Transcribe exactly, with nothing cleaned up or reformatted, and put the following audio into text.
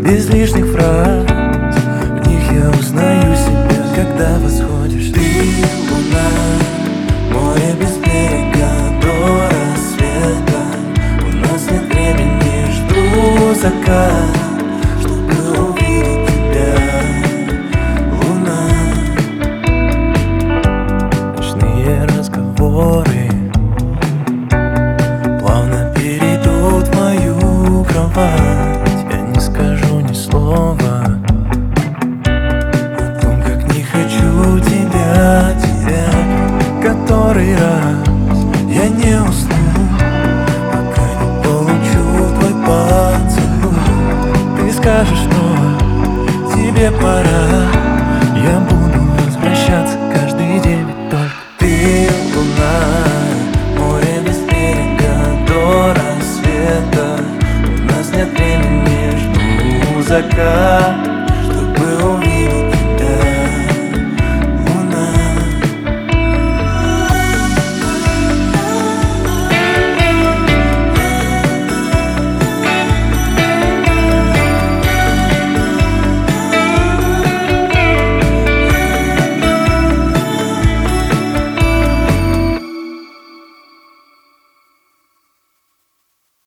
без лишних фраз. В них я узнаю себя, когда восходишь. Ты луна, море без берега до рассвета. У нас нет времени, жду закат, чтобы увидеть тебя, луна. Ночные разговоры плавно перейдут в мою кровать. Я не скажу ни слова о том, как не хочу тебя терять. Который раз я не усну, пока не получу твой поцелуй. Ты скажешь, что тебе пора, я буду возвращаться каждый день. Ведь только ты луна, море без берега до рассвета. У нас нет времени, жду закат,